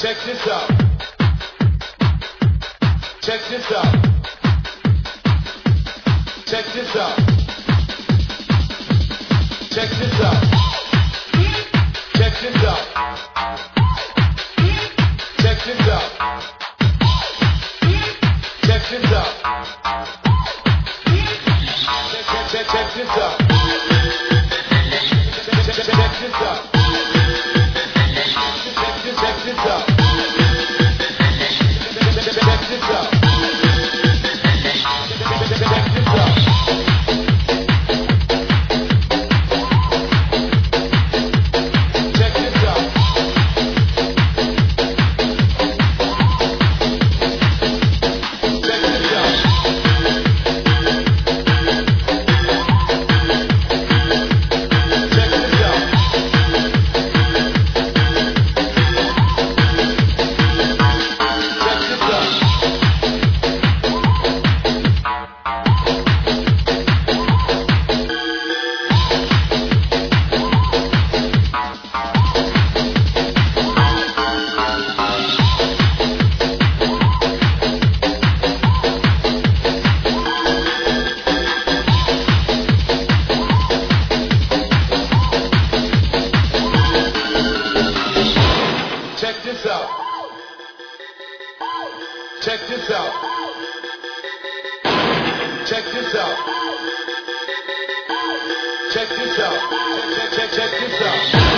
Check this out. Check this out. Check this out. Check this out. Check this out. Check this out. Check this out. Check this out. Check this out. Check this out. Check this out. Check this out. Check this out. Check this out. Check this out. Check this out.